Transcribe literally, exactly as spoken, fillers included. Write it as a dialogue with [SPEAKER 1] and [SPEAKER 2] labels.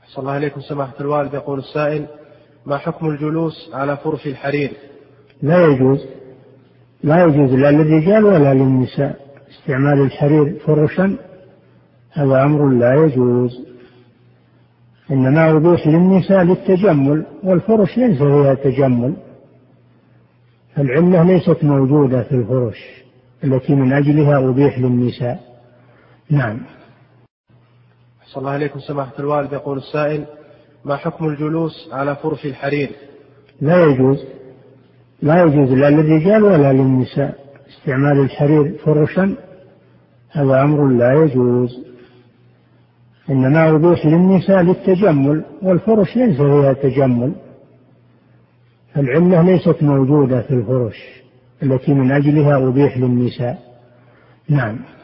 [SPEAKER 1] صلى الله عليكم سماحة الوالد. يقول السائل: ما حكم الجلوس على فرش الحرير؟
[SPEAKER 2] لا يجوز، لا يجوز لا للرجال ولا للنساء استعمال الحرير فرشا، هذا أمر لا يجوز، إنما أبيح للنساء للتجمل، والفرش ليس فيها تجمل، العلة ليست موجودة في الفرش التي من أجلها أبيح للنساء. نعم.
[SPEAKER 1] صلى الله عليكم سماحة الوالد. يقول السائل: ما حكم الجلوس على فرش الحرير؟
[SPEAKER 2] لا يجوز، لا يجوز لا للرجال ولا للنساء استعمال الحرير فرشا، هذا أمر لا يجوز، إنما أبيح للنساء للتجمل، والفرش ليس فيها تجمل، العلة ليست موجودة في الفرش التي من أجلها أبيح للنساء. نعم.